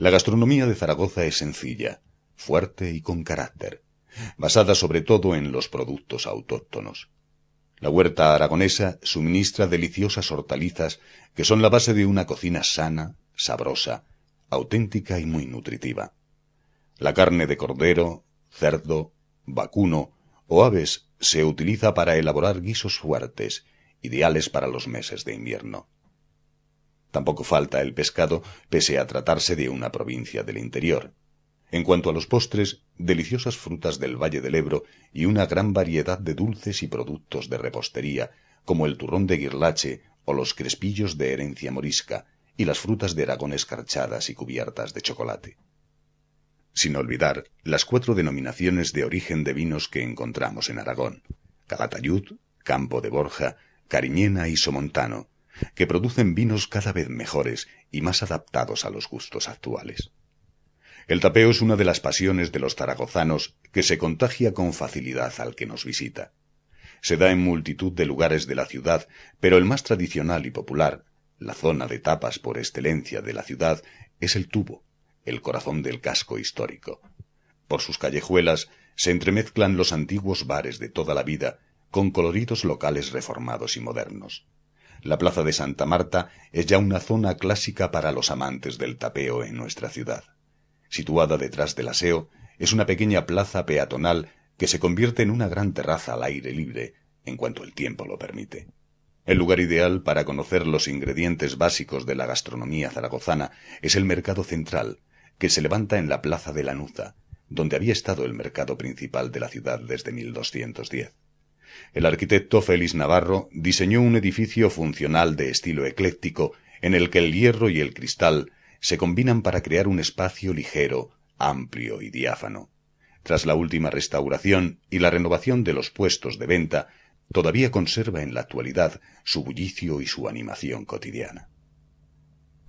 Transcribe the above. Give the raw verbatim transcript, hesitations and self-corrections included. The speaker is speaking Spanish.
La gastronomía de Zaragoza es sencilla, fuerte y con carácter, basada sobre todo en los productos autóctonos. La huerta aragonesa suministra deliciosas hortalizas que son la base de una cocina sana, sabrosa, auténtica y muy nutritiva. La carne de cordero, cerdo, vacuno o aves se utiliza para elaborar guisos fuertes, ideales para los meses de invierno. Tampoco falta el pescado, pese a tratarse de una provincia del interior. En cuanto a los postres, deliciosas frutas del Valle del Ebro y una gran variedad de dulces y productos de repostería, como el turrón de Guirlache o los crespillos de herencia morisca, y las frutas de Aragón escarchadas y cubiertas de chocolate. Sin olvidar las cuatro denominaciones de origen de vinos que encontramos en Aragón: Calatayud, Campo de Borja, Cariñena y Somontano, que producen vinos cada vez mejores y más adaptados a los gustos actuales. El tapeo es una de las pasiones de los zaragozanos que se contagia con facilidad al que nos visita. Se da en multitud de lugares de la ciudad, pero el más tradicional y popular, la zona de tapas por excelencia de la ciudad, es el Tubo, el corazón del casco histórico. Por sus callejuelas se entremezclan los antiguos bares de toda la vida con coloridos locales reformados y modernos. La plaza de Santa Marta es ya una zona clásica para los amantes del tapeo en nuestra ciudad. Situada detrás del aseo, es una pequeña plaza peatonal que se convierte en una gran terraza al aire libre, en cuanto el tiempo lo permite. El lugar ideal para conocer los ingredientes básicos de la gastronomía zaragozana es el mercado central, que se levanta en la plaza de Lanuza, donde había estado el mercado principal de la ciudad desde mil doscientos diez. El arquitecto Félix Navarro diseñó un edificio funcional de estilo ecléctico en el que el hierro y el cristal se combinan para crear un espacio ligero, amplio y diáfano. Tras la última restauración y la renovación de los puestos de venta, todavía conserva en la actualidad su bullicio y su animación cotidiana.